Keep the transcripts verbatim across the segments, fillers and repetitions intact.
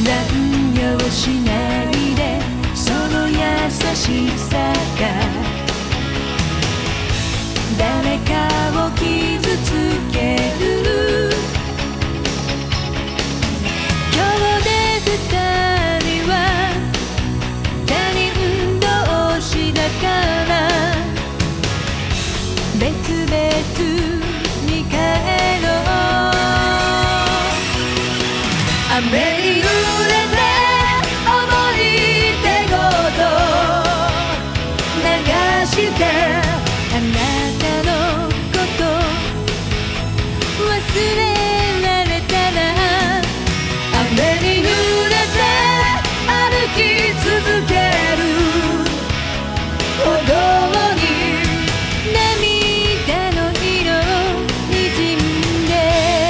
残業しないでその優しさが誰かを傷つける。今日で二人は他人同士だから別々に帰ろう。雨に濡れて思い出ごと流してあなたのこと忘れられたら雨に濡れて歩き続ける歩道に涙の色にじんで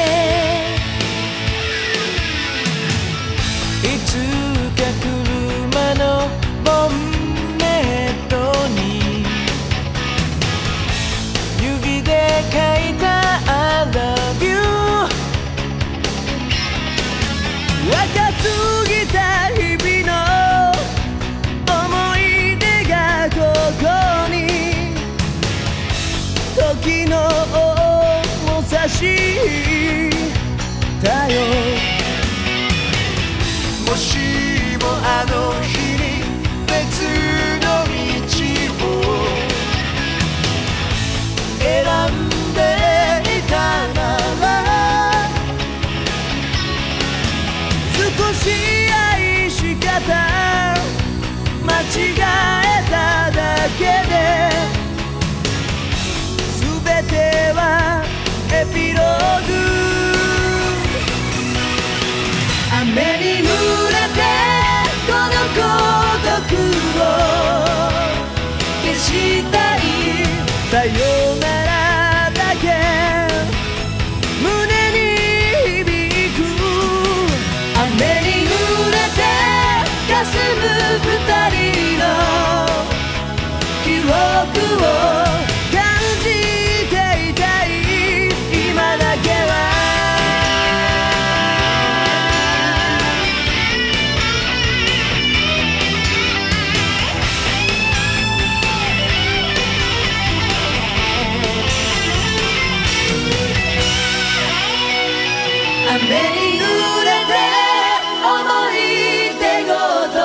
いつか車のボンネットに指で書いた I love you 若すぎた日々の思い出がここに時の重さしたよ。もしもあの日に別の道を選んでいたなら少し愛し方間違えただけで全てはエピローグ。雨に濡れてこの孤独を消したいさよならだけ胸に響く。雨に濡れて霞む二人の記憶を感じていたい今だけは。雨に濡れて思い出ごと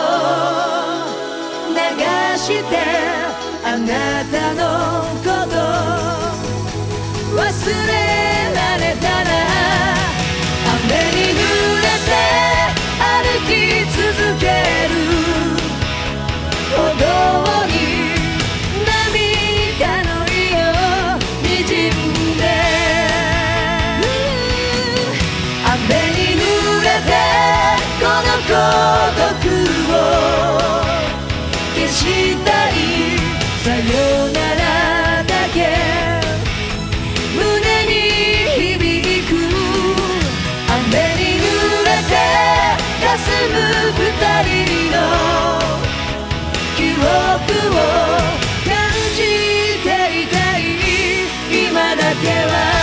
流してあなたのこと忘れられたら雨に濡れて歩き続ける歩道に涙の色にじんで雨に濡れてこの孤独を消したいさよならだけ胸に響く。雨に濡れて霞む二人の記憶を感じていたい今だけは。